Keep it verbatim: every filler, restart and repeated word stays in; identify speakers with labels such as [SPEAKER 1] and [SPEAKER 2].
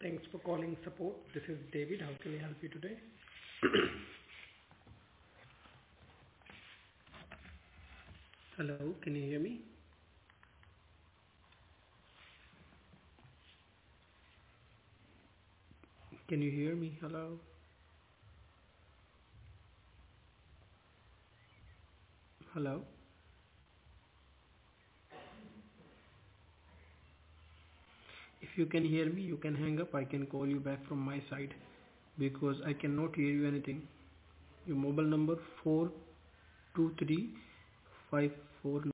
[SPEAKER 1] Thanks for calling support. This is David. How can I help you today? Hello, can you hear me? Can you hear me? Hello? Hello? If you can hear me, you can hang up. I can call you back from my side because I cannot hear you anything. Your mobile number four two three five four